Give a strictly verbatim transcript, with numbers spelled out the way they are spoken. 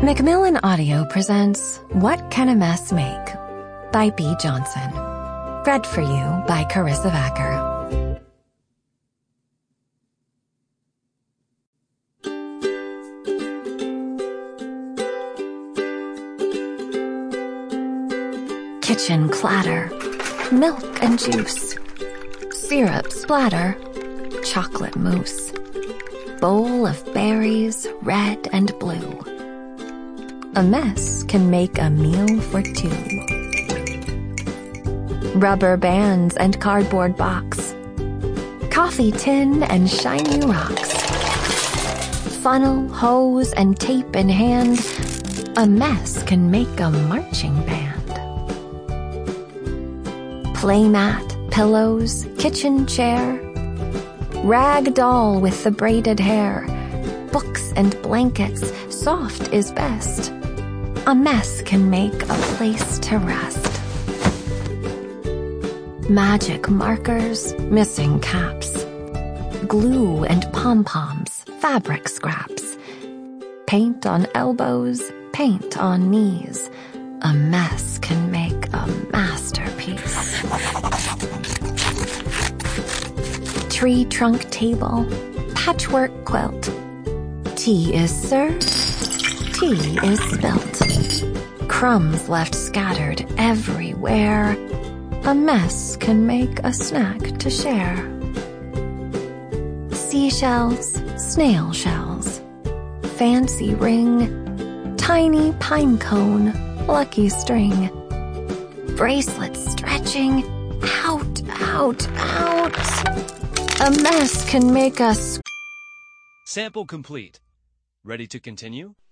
Macmillan Audio presents What Can a Mess Make? By B. Johnson. Read for you by Carissa Vacker. Kitchen clatter, milk and juice, syrup splatter, chocolate mousse, bowl of berries, red and blue. A mess can make a meal for two. Rubber bands and cardboard box, coffee tin and shiny rocks, funnel, hose, and tape in hand, a mess can make a marching band. Playmat, pillows, kitchen chair, rag doll with the braided hair, books and blankets, soft is best. A mess can make a place to rest. Magic markers, missing caps, glue and pom-poms, fabric scraps, paint on elbows, paint on knees. A mess can make a masterpiece. Tree trunk table, patchwork quilt. Tea is served, tea is spilt. Crumbs left scattered everywhere. A mess can make a snack to share. Seashells, snail shells, fancy ring, tiny pine cone, lucky string, bracelets stretching, out, out, out. A mess can make us. Sample complete. Ready to continue?